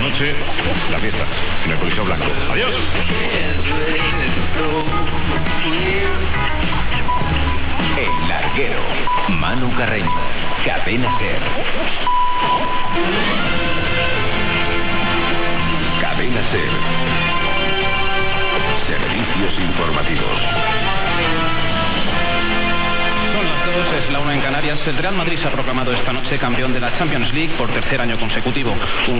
noche, la fiesta en el Coliseo Blanco. Adiós. El Larguero. Manu Carreño. Cadena SER. Cadena SER. Servicios informativos. Son las 2, es la 1 en Canarias. El Real Madrid se ha proclamado esta noche campeón de la Champions League por tercer año consecutivo. Un